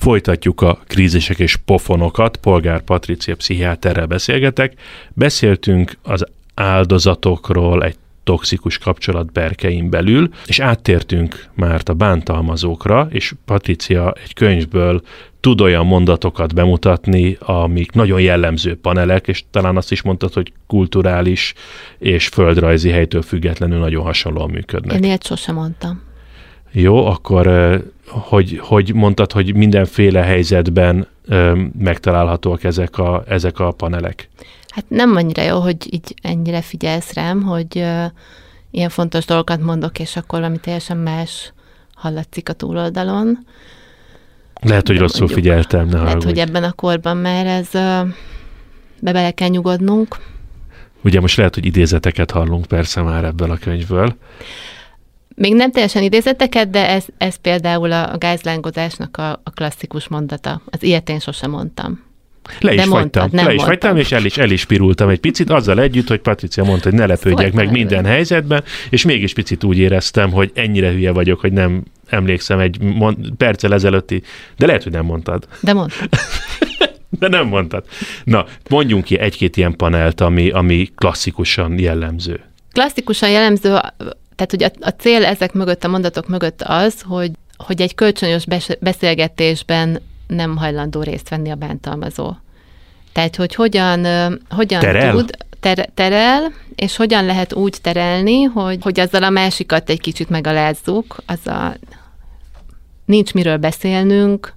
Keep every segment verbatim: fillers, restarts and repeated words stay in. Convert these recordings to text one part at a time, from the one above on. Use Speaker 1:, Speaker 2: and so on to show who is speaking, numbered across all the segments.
Speaker 1: Folytatjuk a krízisek és pofonokat. Polgár Patricia pszichiáterrel beszélgetek. Beszéltünk az áldozatokról egy toxikus kapcsolat berkein belül, és áttértünk már a bántalmazókra, és Patricia egy könyvből tud olyan mondatokat bemutatni, amik nagyon jellemző panelek, és talán azt is mondtad, hogy kulturális és földrajzi helytől függetlenül nagyon hasonlóan működnek.
Speaker 2: Én ilyet sosem mondtam.
Speaker 1: Jó, akkor hogy, hogy mondtad, hogy mindenféle helyzetben megtalálhatóak ezek a, ezek a panelek?
Speaker 2: Hát nem annyira jó, hogy így ennyire figyelsz rám, hogy uh, ilyen fontos dolgokat mondok, és akkor valami teljesen más hallatszik a túloldalon.
Speaker 1: Lehet, hogy de rosszul mondjuk, figyeltem. Ne
Speaker 2: lehet,
Speaker 1: haragudj.
Speaker 2: hogy ebben a korban már ez uh, be bele kell nyugodnunk.
Speaker 1: Ugye most lehet, hogy idézeteket hallunk persze már ebből a könyvből.
Speaker 2: Még nem teljesen idézeteket, de ez, ez például a, a gázlángodásnak a, a klasszikus mondata. Az ilyet én sosem mondtam.
Speaker 1: Le is
Speaker 2: de
Speaker 1: fagytam,
Speaker 2: mondtad,
Speaker 1: le is fagytam, és el is, el is pirultam egy picit, azzal együtt, hogy Patricia mondta, hogy ne lepődjek meg minden helyzetben, és mégis picit úgy éreztem, hogy ennyire hülye vagyok, hogy nem emlékszem egy mond, perccel ezelőtti, de lehet, hogy nem mondtad.
Speaker 2: De mondtad.
Speaker 1: De nem mondtad. Na, mondjunk ki egy-két ilyen panelt, ami, ami klasszikusan jellemző.
Speaker 2: Klasszikusan jellemző, tehát hogy a, a cél ezek mögött, a mondatok mögött az, hogy, hogy egy kölcsönös beszélgetésben nem hajlandó részt venni a bántalmazó. Tehát, hogy hogyan, hogyan
Speaker 1: terel?
Speaker 2: tud, ter, terel, és hogyan lehet úgy terelni, hogy, hogy azzal a másikat egy kicsit megalázzuk, az a nincs miről beszélnünk,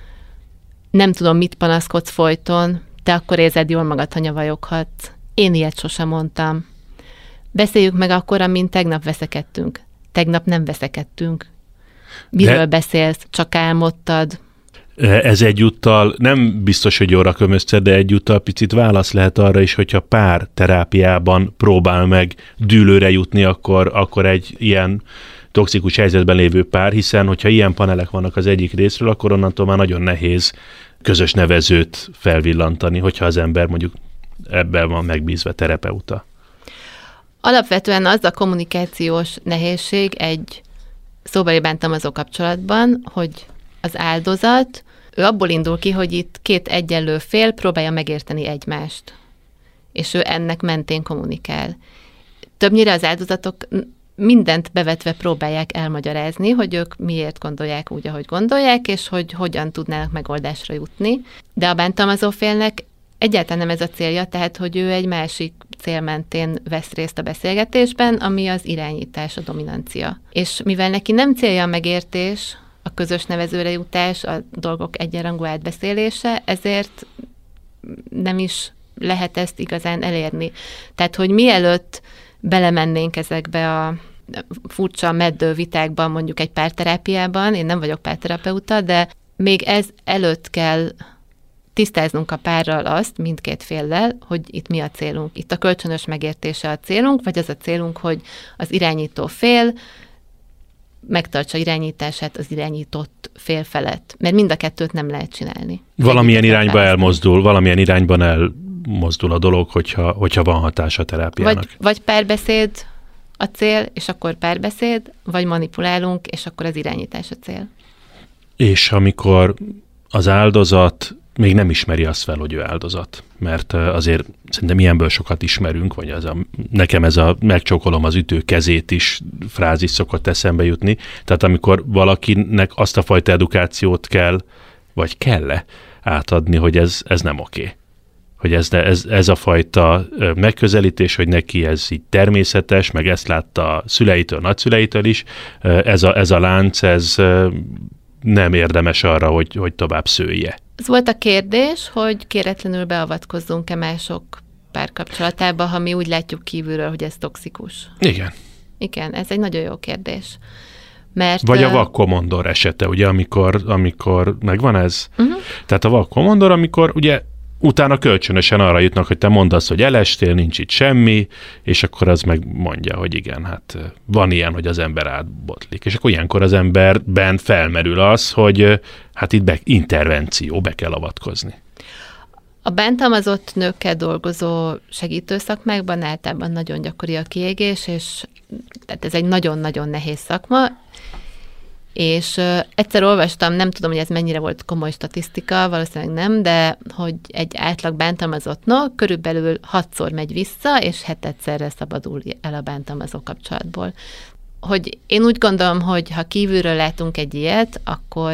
Speaker 2: nem tudom, mit panaszkodsz folyton, te akkor érzed jól magad, ha nyavajoghatsz. Én ilyet sosem mondtam. Beszéljük meg akkor, amint tegnap veszekedtünk. Tegnap nem veszekedtünk. Miről De... beszélsz? Csak álmodtad?
Speaker 1: Ez egyúttal nem biztos, hogy jól rakom össze, de egyúttal picit válasz lehet arra is, hogyha pár terápiában próbál meg dűlőre jutni, akkor, akkor egy ilyen toxikus helyzetben lévő pár, hiszen hogyha ilyen panelek vannak az egyik részről, akkor onnantól már nagyon nehéz közös nevezőt felvillantani, hogyha az ember mondjuk ebben van megbízva terapeuta.
Speaker 2: Alapvetően az a kommunikációs nehézség egy szóbeli bántalmazó kapcsolatban, hogy az áldozat, ő abból indul ki, hogy itt két egyenlő fél próbálja megérteni egymást, és ő ennek mentén kommunikál. Többnyire az áldozatok mindent bevetve próbálják elmagyarázni, hogy ők miért gondolják úgy, ahogy gondolják, és hogy hogyan tudnának megoldásra jutni. De a bántalmazó félnek egyáltalán nem ez a célja, tehát hogy ő egy másik cél mentén vesz részt a beszélgetésben, ami az irányítás, a dominancia. És mivel neki nem célja a megértés, a közös nevezőre jutás, a dolgok egyenrangú átbeszélése, ezért nem is lehet ezt igazán elérni. Tehát, hogy mielőtt belemennénk ezekbe a furcsa meddő vitákban, mondjuk egy párterápiában, én nem vagyok párterapeuta, de még ez előtt kell tisztáznunk a párral azt, mindkét féllel, hogy itt mi a célunk. Itt a kölcsönös megértése a célunk, vagy az a célunk, hogy az irányító fél megtartsa irányítását az irányított fél felett. Mert mind a kettőt nem lehet csinálni.
Speaker 1: Valamilyen irányba elmozdul, valamilyen irányban elmozdul a dolog, hogyha, hogyha van hatása a terápiának.
Speaker 2: Vagy, vagy párbeszéd a cél, és akkor párbeszéd, vagy manipulálunk, és akkor az irányítás a cél. És
Speaker 1: amikor az áldozat még nem ismeri azt fel, hogy ő áldozat, mert azért szerintem ilyenből sokat ismerünk, vagy az a, nekem ez a megcsókolom az ütő kezét is frázis szokott eszembe jutni. Tehát amikor valakinek azt a fajta edukációt kell, vagy kell-e átadni, hogy ez, ez nem oké. Hogy ez, ez, ez a fajta megközelítés, hogy neki ez így természetes, meg ezt látta a szüleitől, nagyszüleitől is, ez a, ez a lánc, ez nem érdemes arra, hogy, hogy tovább szője.
Speaker 2: Ez volt a kérdés, hogy kéretlenül beavatkozzunk-e mások párkapcsolatába, ha mi úgy látjuk kívülről, hogy ez toxikus.
Speaker 1: Igen.
Speaker 2: Igen, ez egy nagyon jó kérdés. Mert,
Speaker 1: Vagy a vakkomondor esete, ugye, amikor, amikor megvan ez? Uh-huh. Tehát a vakkomondor, amikor ugye utána kölcsönösen arra jutnak, hogy te mondd azt, hogy elestél, nincs itt semmi, és akkor az meg mondja, hogy igen, hát van ilyen, hogy az ember átbotlik. És akkor ilyenkor az emberben felmerül az, hogy hát itt be, intervenció, be kell avatkozni.
Speaker 2: A bántalmazott nőkkel dolgozó segítőszakmákban általában nagyon gyakori a kiégés, és tehát ez egy nagyon-nagyon nehéz szakma, És uh, egyszer olvastam, nem tudom, hogy ez mennyire volt komoly statisztika, valószínűleg nem, de hogy egy átlag bántalmazottnak körülbelül hatszor megy vissza, és hetedszerre szabadul el a bántalmazó kapcsolatból. Hogy én úgy gondolom, hogy ha kívülről látunk egy ilyet, akkor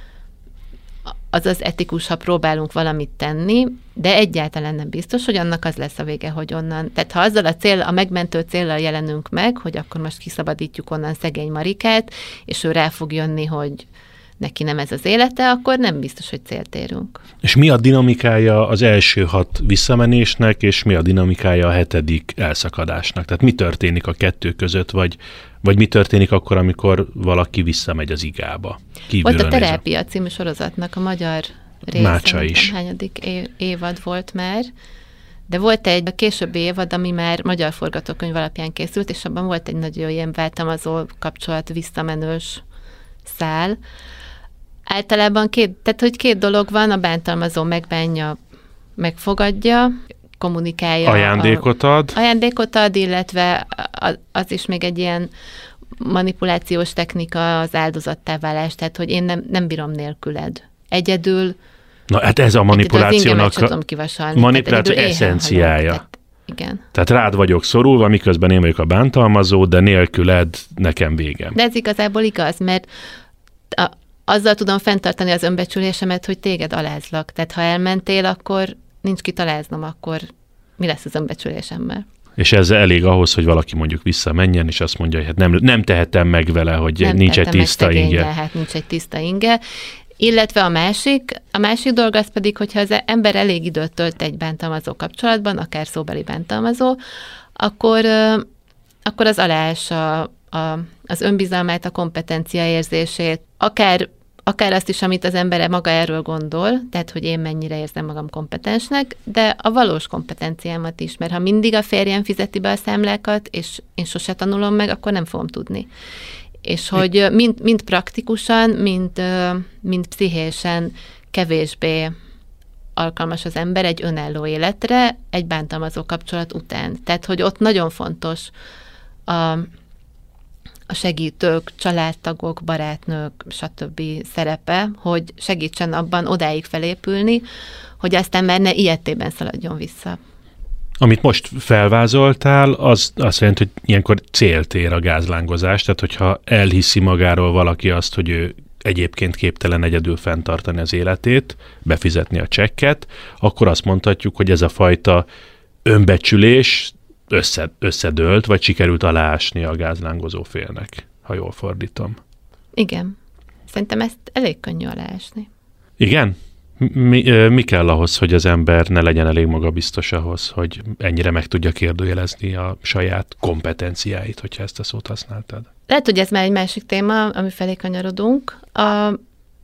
Speaker 2: az az etikus, ha próbálunk valamit tenni, de egyáltalán nem biztos, hogy annak az lesz a vége, hogy onnan. Tehát ha azzal a cél, a megmentő céllal jelenünk meg, hogy akkor most kiszabadítjuk onnan szegény Marikát, és ő rá fog jönni, hogy neki nem ez az élete, akkor nem biztos, hogy célt érünk.
Speaker 1: És mi a dinamikája az első hat visszamenésnek, és mi a dinamikája a hetedik elszakadásnak? Tehát mi történik a kettő között, vagy, vagy mi történik akkor, amikor valaki visszamegy az igába? Kívülről
Speaker 2: volt a
Speaker 1: nézve.
Speaker 2: Terápia című sorozatnak a magyar része,
Speaker 1: Mácsa is.
Speaker 2: Hányadik évad volt már, de volt egy későbbi évad, ami már magyar forgatókönyv alapján készült, és abban volt egy nagyon ilyen váltalmazó kapcsolat, visszamenős szál. Általában két, tehát hogy két dolog van, a bántalmazó megbánja, megfogadja, kommunikálja.
Speaker 1: Ajándékot ad.
Speaker 2: A, ajándékot ad, illetve az is még egy ilyen manipulációs technika, az áldozattá válás, tehát hogy én nem, nem bírom nélküled. Egyedül.
Speaker 1: Na hát ez a manipulációnak a manipuláció eszenciája.
Speaker 2: Tehát, igen.
Speaker 1: Tehát rád vagyok szorulva, miközben én vagyok a bántalmazó, de nélküled nekem végem.
Speaker 2: De ez igazából igaz, mert a, azzal tudom fenntartani az önbecsülésemet, hogy téged alázlak. Tehát ha elmentél, akkor nincs kit aláznom, akkor mi lesz az önbecsülésemmel?
Speaker 1: És ez elég ahhoz, hogy valaki mondjuk visszamenjen, és azt mondja, hogy hát nem, nem tehetem meg vele, hogy nem nincs egy tiszta inge.
Speaker 2: Hát nincs egy tiszta inge. Illetve a másik, a másik dolog az pedig, hogyha az ember elég időt tölt egy bántalmazó kapcsolatban, akár szóbeli bántalmazó, akkor, akkor az aláássa a, az önbizalmát, a kompetencia érzését, akár, akár azt is, amit az ember maga erről gondol, tehát, hogy én mennyire érzem magam kompetensnek, de a valós kompetenciámat is, mert ha mindig a férjem fizeti be a számlákat, és én sose tanulom meg, akkor nem fogom tudni. És hogy mind, mind praktikusan, mind, mind pszichésen kevésbé alkalmas az ember egy önálló életre egy bántalmazó kapcsolat után. Tehát, hogy ott nagyon fontos a, a segítők, családtagok, barátnők, stb. Szerepe, hogy segítsen abban odáig felépülni, hogy aztán már ne ilyettében szaladjon vissza.
Speaker 1: Amit most felvázoltál, az azt jelenti, hogy ilyenkor célt ér a gázlángozás, tehát hogyha elhiszi magáról valaki azt, hogy ő egyébként képtelen egyedül fenntartani az életét, befizetni a csekket, akkor azt mondhatjuk, hogy ez a fajta önbecsülés össze, összedőlt, vagy sikerült aláásni a gázlángozó félnek, ha jól fordítom.
Speaker 2: Igen. Szerintem ezt elég könnyű aláásni.
Speaker 1: Igen? Mi, mi kell ahhoz, hogy az ember ne legyen elég magabiztos ahhoz, hogy ennyire meg tudja kérdőjelezni a saját kompetenciáit, hogyha ezt a szót használtad?
Speaker 2: Lehet, hogy ez már egy másik téma, ami felé kanyarodunk. A,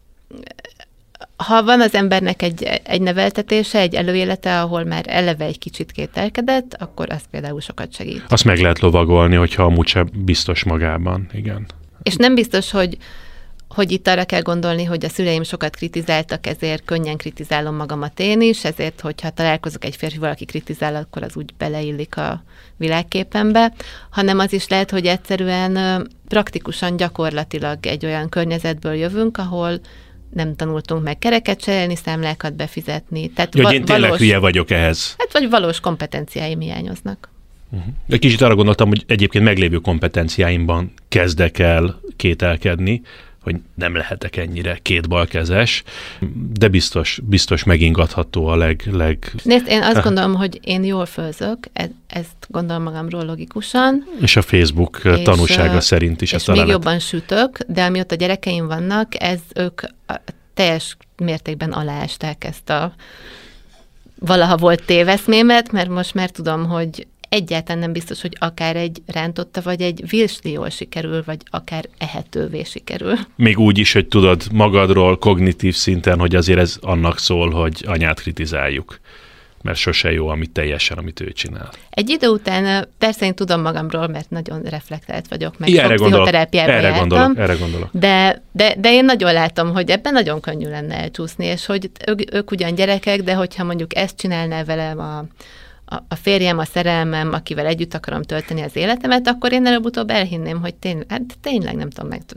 Speaker 2: ha van az embernek egy, egy neveltetése, egy előélete, ahol már eleve egy kicsit kételkedett, akkor az például sokat segít.
Speaker 1: Azt meg lehet lovagolni, hogyha amúgy sem biztos magában, igen.
Speaker 2: És nem biztos, hogy hogy itt arra kell gondolni, hogy a szüleim sokat kritizáltak, ezért könnyen kritizálom magamat én is, ezért, hogyha találkozok egy férfival, aki kritizál, akkor az úgy beleillik a világképembe, hanem az is lehet, hogy egyszerűen praktikusan, gyakorlatilag egy olyan környezetből jövünk, ahol nem tanultunk meg kereket cserélni, számlákat befizetni. Tehát
Speaker 1: Jó, va- én tényleg
Speaker 2: valós,
Speaker 1: hülye vagyok ehhez.
Speaker 2: Hát vagy valós kompetenciáim hiányoznak.
Speaker 1: Uh-huh. Egy kicsit arra gondoltam, hogy egyébként meglévő kompetenciáimban kezdek el kételkedni, hogy nem lehetek ennyire kétbalkezes, de biztos, biztos megingatható a leg... leg...
Speaker 2: Nézd, én azt gondolom, hogy én jól főzök, e- ezt gondolom magamról logikusan.
Speaker 1: És a Facebook és, tanúsága szerint is.
Speaker 2: És még lehet. Jobban sütök, de amióta gyerekeim vannak, ez ők teljes mértékben aláásták ezt a valaha volt téveszmémet, mert most már tudom, hogy egyáltalán nem biztos, hogy akár egy rántotta, vagy egy virsli jól sikerül, vagy akár ehetővé sikerül.
Speaker 1: Még úgy is, hogy tudod magadról kognitív szinten, hogy azért ez annak szól, hogy anyát kritizáljuk. Mert sose jó, amit teljesen, amit ő csinál.
Speaker 2: Egy idő után persze én tudom magamról, mert nagyon reflektált vagyok, meg
Speaker 1: I,
Speaker 2: sok pszichoterápiába
Speaker 1: erre
Speaker 2: jártam.
Speaker 1: Gondolok, erre gondolok.
Speaker 2: De, de, de én nagyon látom, hogy ebben nagyon könnyű lenne elcsúszni, és hogy ők, ők ugyan gyerekek, de hogyha mondjuk ezt csinálná velem a a férjem, a szerelmem, akivel együtt akarom tölteni az életemet, akkor én előbb-utóbb elhinném, hogy tény, hát tényleg nem tudom meg.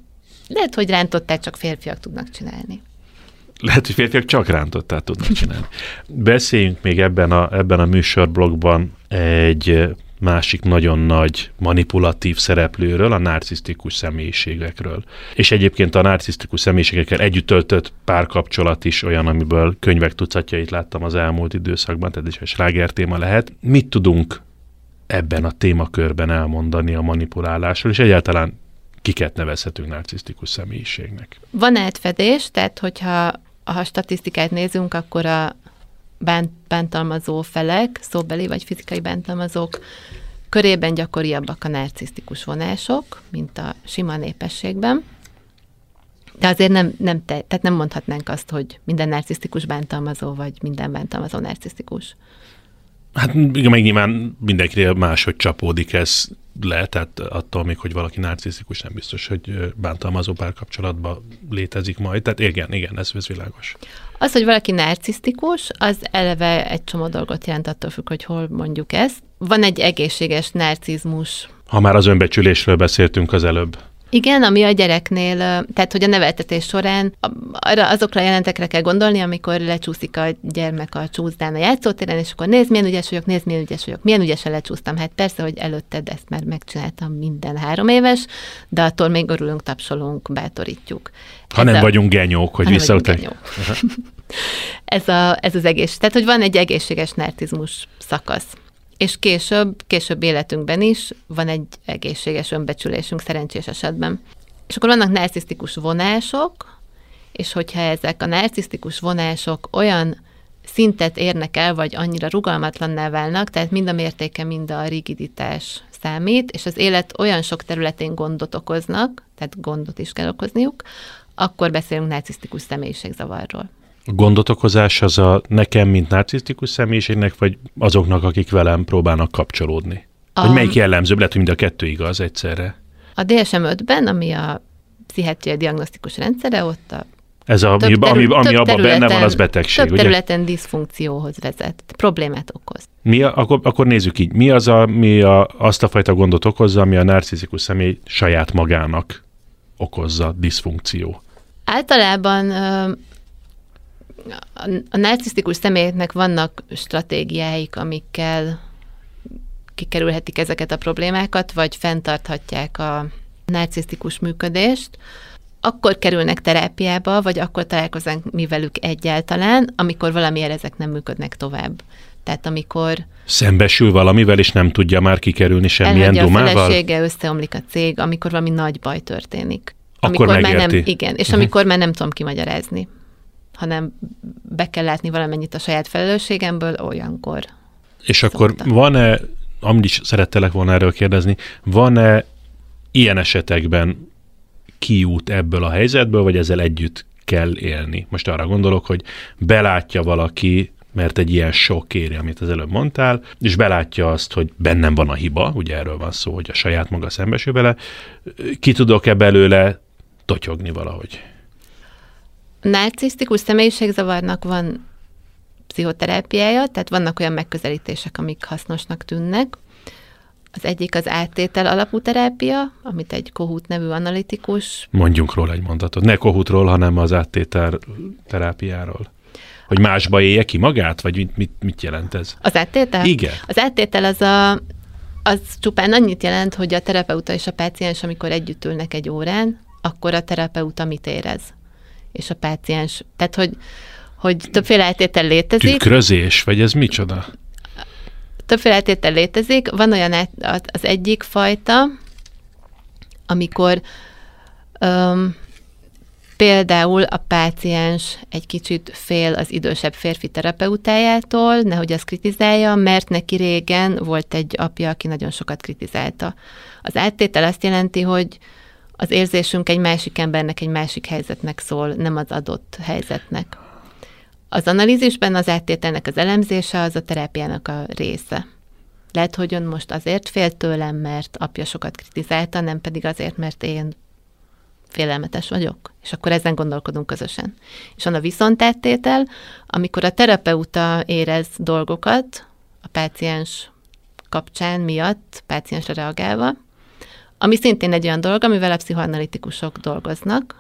Speaker 2: Lehet, hogy rántottát csak férfiak tudnak csinálni.
Speaker 1: Lehet, hogy férfiak csak rántottát tudnak csinálni. Beszéljünk még ebben a, ebben a műsorblogban egy másik nagyon nagy manipulatív szereplőről, a narcisztikus személyiségekről. És egyébként a narcisztikus személyiségekkel együtt töltött párkapcsolat is olyan, amiből könyvek tucatjait láttam az elmúlt időszakban, tehát is egy sláger téma lehet. Mit tudunk ebben a témakörben elmondani a manipulálásról, és egyáltalán kiket nevezhetünk narcisztikus személyiségnek?
Speaker 2: Van átfedés, tehát hogyha ha statisztikát nézünk, akkor a bánt, bántalmazó felek, szóbeli vagy fizikai bántalmazók körében gyakoriabbak a narcisztikus vonások, mint a sima népességben. De azért nem, nem, te, tehát nem mondhatnánk azt, hogy minden narcisztikus bántalmazó, vagy minden bántalmazó narcisztikus.
Speaker 1: Hát meg nyilván mindenkire máshogy csapódik ez le, tehát attól még, hogy valaki narcisztikus, nem biztos, hogy bántalmazó párkapcsolatban létezik majd. Tehát igen, igen, ez, ez világos.
Speaker 2: Az, hogy valaki narcisztikus, az eleve egy csomó dolgot jelent, attól függ, hogy hol mondjuk ezt. Van egy egészséges narcizmus.
Speaker 1: Ha már az önbecsülésről beszéltünk az előbb.
Speaker 2: Igen, ami a gyereknél, tehát hogy a neveltetés során arra, azokra a jelentekre kell gondolni, amikor lecsúszik a gyermek a csúszdán a játszótéren, és akkor nézd, milyen ügyes vagyok, nézd, milyen ügyes vagyok, milyen ügyesen lecsúsztam. Hát persze, hogy előtted ezt már megcsináltam minden három éves, de attól még örülünk, tapsolunk, bátorítjuk.
Speaker 1: Ha
Speaker 2: ez
Speaker 1: nem
Speaker 2: a,
Speaker 1: vagyunk genyók, hogy visszautaljuk.
Speaker 2: ez, a, ez az egész. Tehát, hogy van egy egészséges narcizmus szakasz. És később, később életünkben is van egy egészséges önbecsülésünk szerencsés esetben. És akkor vannak narcisztikus vonások, és hogyha ezek a narcisztikus vonások olyan szintet érnek el, vagy annyira rugalmatlanná válnak, tehát mind a mértéke, mind a rigiditás számít, és az élet olyan sok területén gondot okoznak, tehát gondot is kell okozniuk, akkor beszélünk narcisztikus személyiségzavarról.
Speaker 1: A gondot okozás az a nekem, mint narcisztikus személyiségnek, vagy azoknak, akik velem próbálnak kapcsolódni? A... Hogy melyik jellemzőbb? Lehet, hogy mind a kettő igaz egyszerre.
Speaker 2: A dé es em ötben, ami a pszichiátriai diagnosztikus rendszere, ott a
Speaker 1: Ez a, ami, ami, ami abban benne van, az betegség,
Speaker 2: több területen ugye? Diszfunkcióhoz vezet, problémát okoz.
Speaker 1: Mi a, akkor, akkor nézzük így. Mi az, ami a, azt a fajta gondot okozza, ami a narcisztikus személy saját magának okozza diszfunkció?
Speaker 2: Általában a, a narcisztikus személyeknek vannak stratégiáik, amikkel kikerülhetik ezeket a problémákat, vagy fenntarthatják a narcisztikus működést. Akkor kerülnek terápiába, vagy akkor találkozunk mi velük egyáltalán, amikor valamiért ezek nem működnek tovább. Tehát amikor...
Speaker 1: Szembesül valamivel, és nem tudja már kikerülni semmilyen dumával?
Speaker 2: Elhagyja a felesége, összeomlik a cég, amikor valami nagy baj történik.
Speaker 1: Akkor
Speaker 2: amikor
Speaker 1: megérti.
Speaker 2: Már nem, igen, és uh-huh. amikor már nem tudom kimagyarázni, hanem be kell látni valamennyit a saját felelősségemből, olyankor.
Speaker 1: És akkor szokta. Van-e, amit is szerettelek volna erről kérdezni, van-e ilyen esetekben kiút ebből a helyzetből, vagy ezzel együtt kell élni? Most arra gondolok, hogy belátja valaki, mert egy ilyen sok éri, amit az előbb mondtál, és belátja azt, hogy bennem van a hiba, ugye erről van szó, hogy a saját maga szembesül vele, ki tudok-e belőle totyogni valahogy?
Speaker 2: A narcisztikus személyiségzavarnak van pszichoterápiája, tehát vannak olyan megközelítések, amik hasznosnak tűnnek. Az egyik az áttétel alapú terápia, amit egy Kohut nevű analitikus...
Speaker 1: Mondjunk róla egy mondatot. Ne Kohutról, hanem az áttétel terápiáról. Hogy másba élje ki magát, vagy mit, mit, mit jelent ez?
Speaker 2: Az áttétel?
Speaker 1: Igen.
Speaker 2: Az áttétel az, a, az csupán annyit jelent, hogy a terapeuta és a páciens, amikor együtt ülnek egy órán, akkor a terapeuta mit érez? És a páciens... Tehát, hogy, hogy többféle áttétel létezik.
Speaker 1: Tükrözés, vagy ez micsoda?
Speaker 2: Többféle áttétel létezik. Van olyan az egyik fajta, amikor um, például a páciens egy kicsit fél az idősebb férfi terapeutájától, nehogy azt kritizálja, mert neki régen volt egy apja, aki nagyon sokat kritizálta. Az áttétel azt jelenti, hogy az érzésünk egy másik embernek, egy másik helyzetnek szól, nem az adott helyzetnek. Az analízisben az áttételnek az elemzése az a terápiának a része. Lehet, hogy ön most azért fél tőlem, mert apja sokat kritizálta, nem pedig azért, mert én félelmetes vagyok. És akkor ezen gondolkodunk közösen. És van a viszontáttétel, amikor a terapeuta érez dolgokat a páciens kapcsán miatt, páciensre reagálva, Ami szintén egy olyan dolog, amivel a pszichoanalitikusok dolgoznak,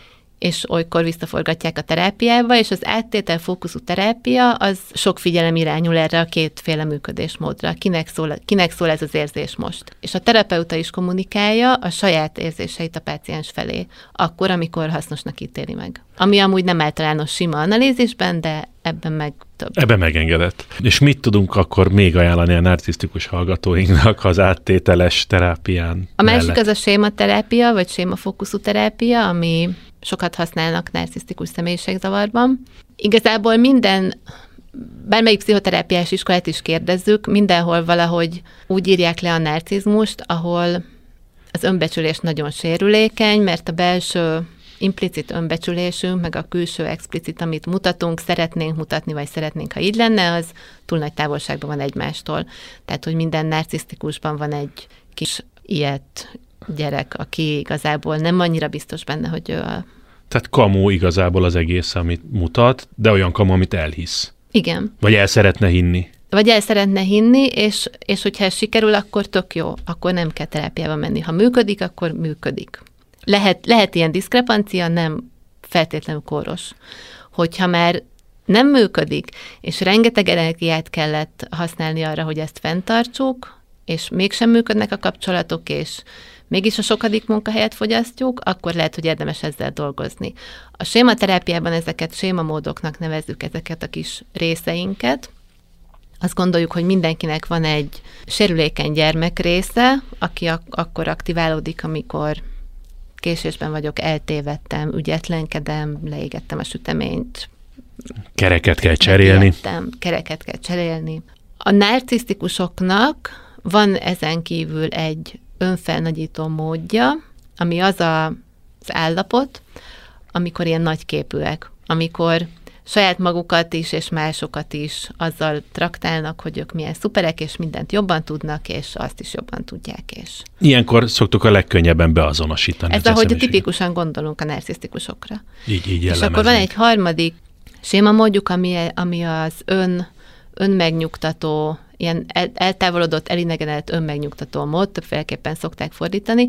Speaker 2: és olykor visszaforgatják a terápiába, és az áttétel fókuszú terápia, az sok figyelem irányul erre a kétféle működésmódra. Kinek szól, kinek szól ez az érzés most? És a terapeuta is kommunikálja a saját érzéseit a páciens felé, akkor, amikor hasznosnak ítéli meg. Ami amúgy nem általános sima analízisben, de ebben meg több.
Speaker 1: Ebben megengedett. És mit tudunk akkor még ajánlani a narcisztikus hallgatóinknak az áttételes terápián
Speaker 2: A
Speaker 1: mellett?
Speaker 2: másik az a sématerápia, vagy sémafókuszú terápia, ami sokat használnak narcisztikus személyiségzavarban. Igazából minden, bármelyik pszichoterápiás iskolát is kérdezzük, mindenhol valahogy úgy írják le a narcizmust, ahol az önbecsülés nagyon sérülékeny, mert a belső implicit önbecsülésünk, meg a külső explicit, amit mutatunk, szeretnénk mutatni, vagy szeretnénk, ha így lenne, az túl nagy távolságban van egymástól. Tehát, hogy minden narcisztikusban van egy kis ilyet gyerek, aki igazából nem annyira biztos benne, hogy ő a...
Speaker 1: Tehát kamu igazából az egész, amit mutat, de olyan kamu, amit elhisz.
Speaker 2: Igen.
Speaker 1: Vagy el szeretne hinni.
Speaker 2: Vagy el szeretne hinni, és, és hogyha ez sikerül, akkor tök jó, akkor nem kell terápiába menni. Ha működik, akkor működik. Lehet, lehet ilyen diszkrepancia, nem feltétlenül kóros. Hogyha már nem működik, és rengeteg energiát kellett használni arra, hogy ezt fenntartsuk, és mégsem működnek a kapcsolatok, és mégis a sokadik munkahelyet fogyasztjuk, akkor lehet, hogy érdemes ezzel dolgozni. A sématerápiában ezeket sémamódoknak nevezzük, ezeket a kis részeinket. Azt gondoljuk, hogy mindenkinek van egy sérülékeny gyermek része, aki ak- akkor aktiválódik, amikor késésben vagyok, eltévedtem, ügyetlenkedem, leégettem a süteményt.
Speaker 1: Kereket kell cserélni.
Speaker 2: Megijedtem, kereket kell cserélni. A narcisztikusoknak van ezen kívül egy önfelnagyító módja, ami az a, az állapot, amikor ilyen nagyképűek, amikor saját magukat is, és másokat is azzal traktálnak, hogy ők milyen szuperek, és mindent jobban tudnak, és azt is jobban tudják. És
Speaker 1: Ilyenkor szoktuk a legkönnyebben beazonosítani.
Speaker 2: ez ahogy tipikusan gondolunk a narcisztikusokra.
Speaker 1: Így, így
Speaker 2: És akkor van egy harmadik sémamódjuk, ami, ami az ön, önmegnyugtató, ilyen el, eltávolodott, elidegenedett önmegnyugtató mód, többféleképpen szokták fordítani,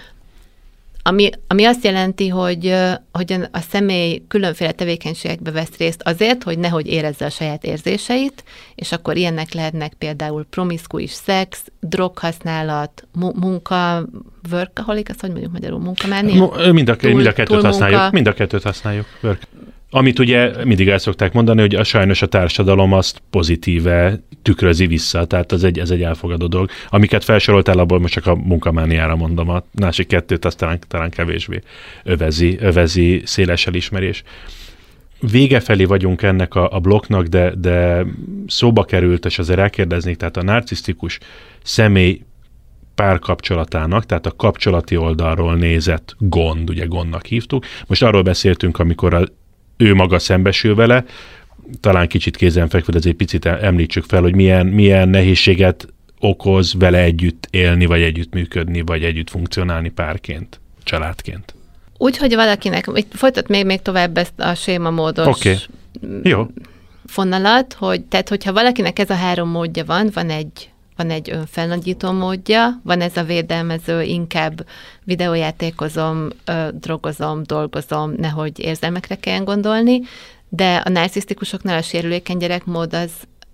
Speaker 2: ami, ami azt jelenti, hogy, hogy a személy különféle tevékenységekbe vesz részt azért, hogy nehogy érezze a saját érzéseit, és akkor ilyennek lehetnek például promiszkuis szex, droghasználat, mu- munka, workaholic, azt hogy mondjuk magyarul, munkamánia?
Speaker 1: Mind a, mind a kettőt használjuk. Mind a kettőt használjuk. Work. Amit ugye mindig el szokták mondani, hogy a, sajnos a társadalom azt pozitíve tükrözi vissza, tehát ez egy, ez egy elfogadó dolog. Amiket felsoroltál, abból most csak a munkamániára mondom, a másik kettőt azt talán, talán kevésbé övezi, övezi széles elismerés. Vége felé vagyunk ennek a, a blokknak, de, de szóba került, és azért elkérdeznék, tehát a narcisztikus személy párkapcsolatának, tehát a kapcsolati oldalról nézett gond, ugye gondnak hívtuk. Most arról beszéltünk, amikor a ő maga szembesül vele, talán kicsit kézenfekvő, de egy picit említsük fel, hogy milyen, milyen nehézséget okoz vele együtt élni, vagy együtt működni, vagy együtt funkcionálni párként, családként.
Speaker 2: Úgy, hogy valakinek, folytat még, még tovább ezt a sémamódos
Speaker 1: okay. Jó.
Speaker 2: fonalat, hogy, tehát hogyha valakinek ez a három módja van, van egy van egy önfelnagyító módja, van ez a védelmező, inkább videójátékozom, drogozom, dolgozom, nehogy érzelmekre kell gondolni, de a narcisztikusoknál a sérülékeny gyerekmód az,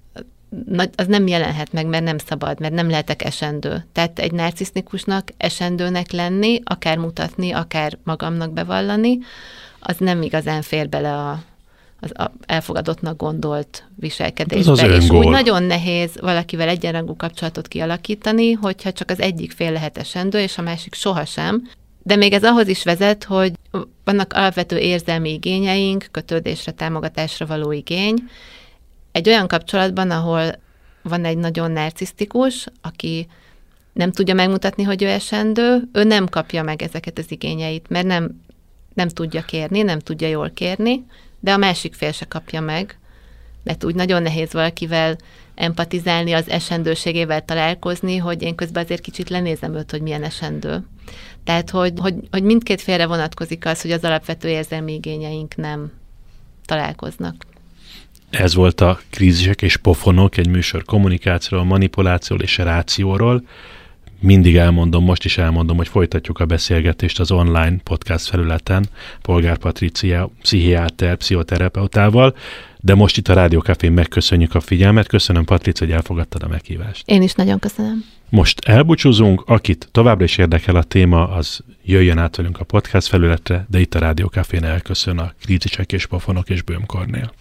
Speaker 2: az nem jelenhet meg, mert nem szabad, mert nem lehetek esendő. Tehát egy narcisztikusnak esendőnek lenni, akár mutatni, akár magamnak bevallani, az nem igazán fér bele a az elfogadottnak gondolt viselkedésbe.
Speaker 1: Az az
Speaker 2: és
Speaker 1: öngól.
Speaker 2: úgy nagyon nehéz valakivel egyenrangú kapcsolatot kialakítani, hogyha csak az egyik fél lehet esendő, és a másik sohasem. De még ez ahhoz is vezet, hogy vannak alapvető érzelmi igényeink, kötődésre, támogatásra való igény. Egy olyan kapcsolatban, ahol van egy nagyon narcisztikus, aki nem tudja megmutatni, hogy ő esendő, ő nem kapja meg ezeket az igényeit, mert nem, nem tudja kérni, nem tudja jól kérni, de a másik fél se kapja meg, mert úgy nagyon nehéz valakivel empatizálni, az esendőségével találkozni, hogy én közben azért kicsit lenézem őt, hogy milyen esendő. Tehát, hogy, hogy, hogy mindkét félre vonatkozik az, hogy az alapvető érzelmi igényeink nem találkoznak.
Speaker 1: Ez volt a Krízisek és pofonok, egy műsor kommunikációról, manipulációról és rációról. mindig elmondom, most is elmondom, hogy folytatjuk a beszélgetést az online podcast felületen Polgár Patricia, pszichiáter, pszichoterapeutával, de most itt a Rádió Cafén megköszönjük a figyelmet. Köszönöm, Patricia, hogy elfogadtad a meghívást.
Speaker 2: Én is nagyon köszönöm.
Speaker 1: Most elbúcsúzunk, akit továbbra is érdekel a téma, az jöjjön át velünk a podcast felületre, de itt a Rádió Cafén elköszön a Krízisek és Pofonok és Böhm Kornél.